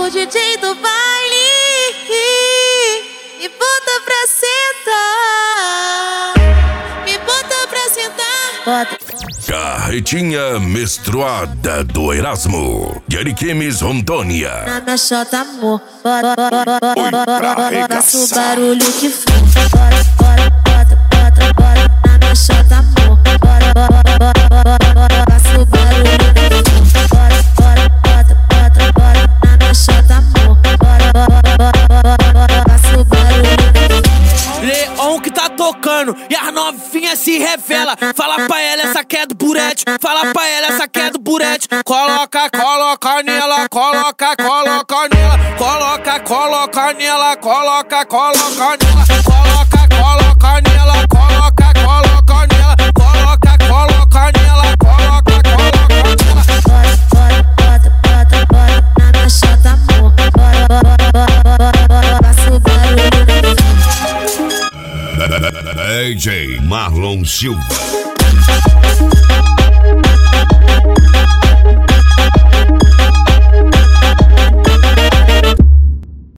o DJ do baile me bota pra sentar, me bota pra sentar. Bota. Carretinha menstruada do Erasmo, Yariquemes, Rondônia. Na minha chota, amor, bora, faça o arregaçar. barulho que for. Bora, na minha chota, amor, bora, faça o barulho que for. Bora, na minha chota, amor, bora, faça o barulho que for. Leão que tá tocando e as novinhas se revela. Fala pra ela, essa que é do burete. Fala pra ela, essa que é do burete. Coloca nela, coloca nela. Coloca nela, coloca nela. Coloca nela, coloca nela. Coloca nela, coloca nela. Bora, na minha chota, amor, bora, faça o barulho que for. DJ Marlon Silva.